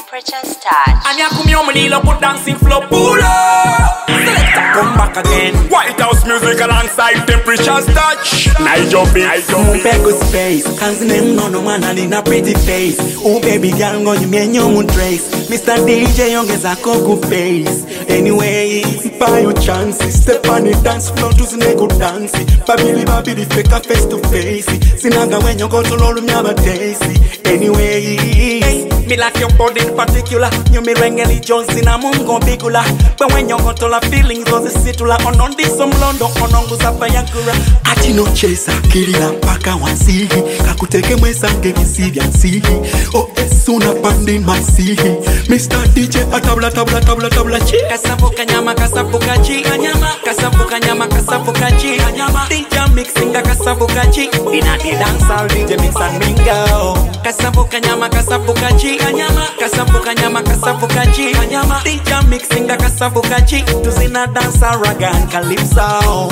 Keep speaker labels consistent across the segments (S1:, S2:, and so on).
S1: Temperature's touch.
S2: And you come here, my little put dancing flow. Pull up. Selector, come back again. White House music alongside Temperature's touch. Niger beat.
S3: Mupego space. Kanzi name no man and in a pretty face. Oh baby girl, go you mean you moon trace. Mr. DJ ongeza koku face. Anyway, buy your chances. Step on the dance floor to zineko dance. Babili fake a face to face. Sinaga when you go to lolu myama daisy. Anyway, me like your body in particular. You me rengeli Jones in a mungo bigula. But when you go to la feelings on the situla. On this some London on onguza payakura. Ati no chesa kilila mpaka wansihi. Kakuteke mwesange visivya nsihi. Oh esuna pandi masihi. Mr. DJ tabla chi. Kasavuka nyama kasavuka chi. Kasavuka nyama kasavuka chi. DJ mixing kasavuka chi. Ina the dancehall DJ mix and mingo. Kasavuka nyama kasavuka chi. Kasavuka nyama kasavuka chi. DJ mixing kasavuka chi. Tuzina dancer raga and calypso.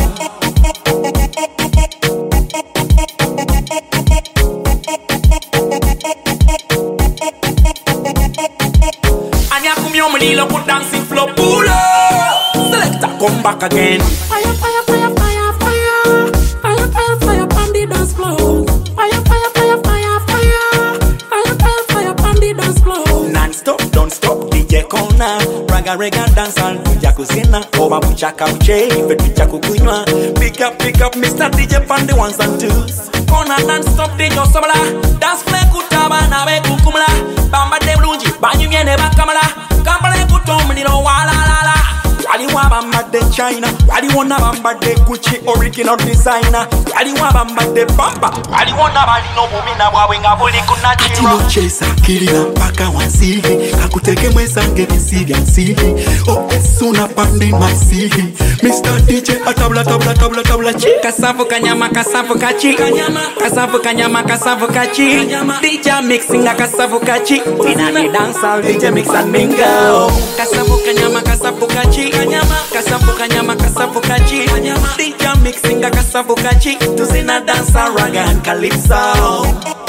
S3: And you come here, my little put dancing flow. Pull up. Selector, come back again.
S4: Fire, fire, fire, fire, fire. Fire, fire, fire, on the dance floor. Fire, fire, fire, fire, fire. Fire, fire, fire, on the dance floor.
S3: Non-stop, don't stop, DJ Kona. Raga rega dancehall, tuja kuzina. Oba buchaka uche, ife tuja kukunywa. Pick up, Mr. DJ pan the ones and twos. Kona non-stop, DJ Sobala. Dance play kutaba na we kukumla. Bamba de blunji, banyu miene bakamala. Kampale kutomni no wala la la. Wali wa bamba de China, wali wana bamba de Gucci original designer. Wali wa bamba de Bamba, wali wana bali no bumina wawenga buli kunachira. Atino chesa kilila mpaka wansihi. Kakuteke mwesange visivya nsihi. Oh esuna pandi masihi. Mr. DJ tabla chi. Kasavuka nyama kasavuka chi. Kasavuka nyama kasavuka chi. DJ mixing kasavuka chi. Ina the dancehall DJ mix and mingo. Kasavuka nyama kasavuka chi. Kasavuka nyama kasavuka chi. DJ mixing kasavuka chi. Tuzina dancer raga and calypso.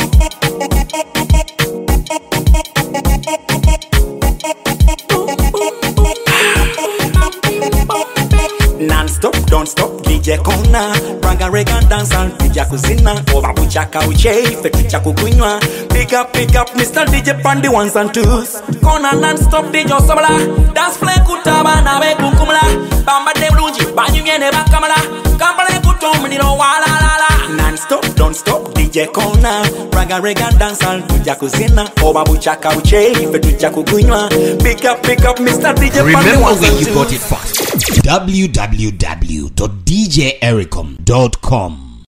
S3: Non-stop, don't stop, DJ Kona. Raga rega dancehall, DJ kuzina. Oba buchaka uche, ife tuja kukunywa. Pick up, Mr. DJ pan the ones and twos. Kona non-stop, DJ Sobala. Dance play kutaba na we kukumla. Bamba de blunji, banyu miene bakamala. Kampale kutomni no wala la la. Non-stop, don't stop, DJ Kona. Raga rega dancehall, tuja kuzina. Oba buchaka uche, ife tuja kukunywa. Pick up, Mr. DJ pan the ones and twos.
S5: Remember where you got it first. www.djericom.com